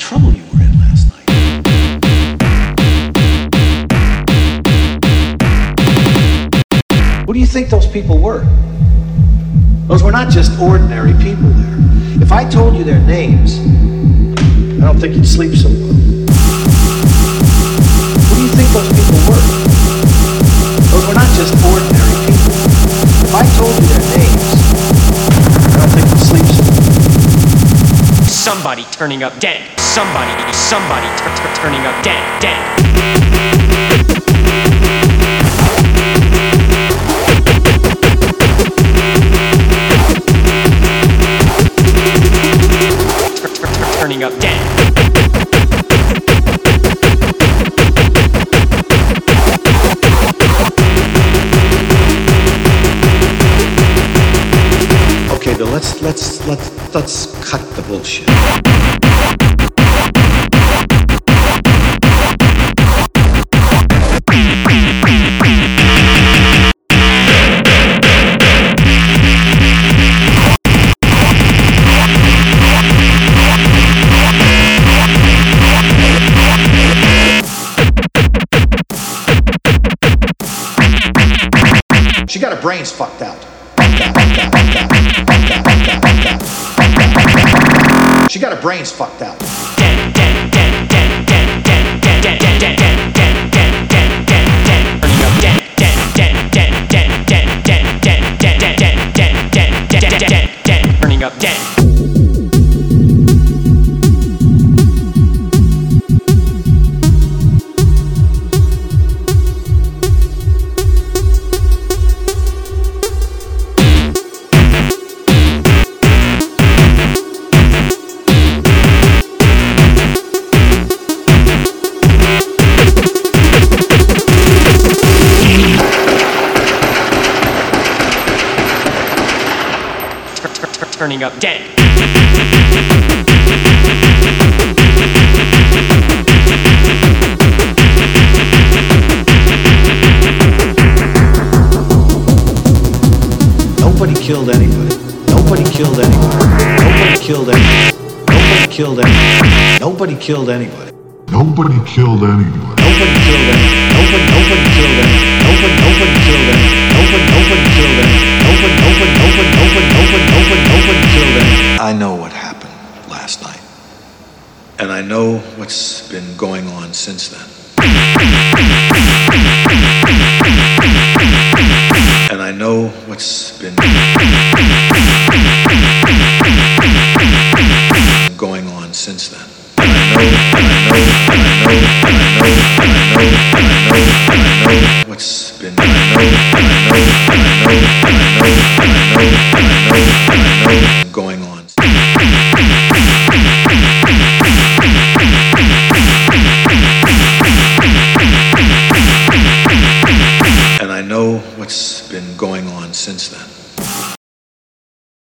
trouble you were in last night. Who do you think those people were? Those were not just ordinary people there. If I told you their names, I don't think you'd sleep so well. Who do you think those people were? Those were not just ordinary people. If I told you their names, I don't think you'd sleep so well. Somebody turning up dead. Somebody turning up dead. Turning up dead. Okay, Bill, let's cut the bullshit. She got her brains fucked out. She got her brains fucked out. Turning up dead. Turning up dead. Nobody killed anybody. Nobody killed anybody. Nobody killed anybody. Nobody killed anybody. Nobody killed anybody. Nobody killed anyone. Nobody killed anybody. Nobody killed anybody. Nobody killed anybody. Nobody killed anybody. Nobody killed anybody. I know what happened last night. And I know what's been going on since then. And I know what's been going on since then.